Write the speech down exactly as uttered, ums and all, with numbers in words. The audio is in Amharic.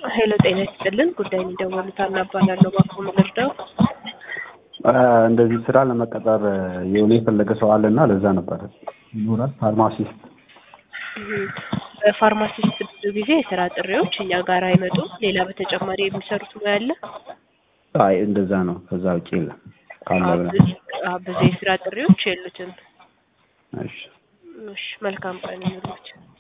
ሄሎ ጤና ይስጥልን ጉዳይ እንደወሉት አናባላለሁ ባቆም ልርዳው እንደዚህ ስራ ለመቀጠር የሆነ የፈለገ ሰው አለና ለዛ ነበር ይኖራል ፋርማሲስት በፋርማሲስት ብዙ ጊዜ የስራ ጥሪዎች እኛ ጋር አይመጡም ሌላ በተጨማሪ የሚሰሩት ነው ያለ አይ እንደዛ ነው ከዛ ውጪ የለም ካለ ብዙ የስራ ጥሪዎች የሉትም እሺ እሺ መልካም ቀን ይሁንልዎት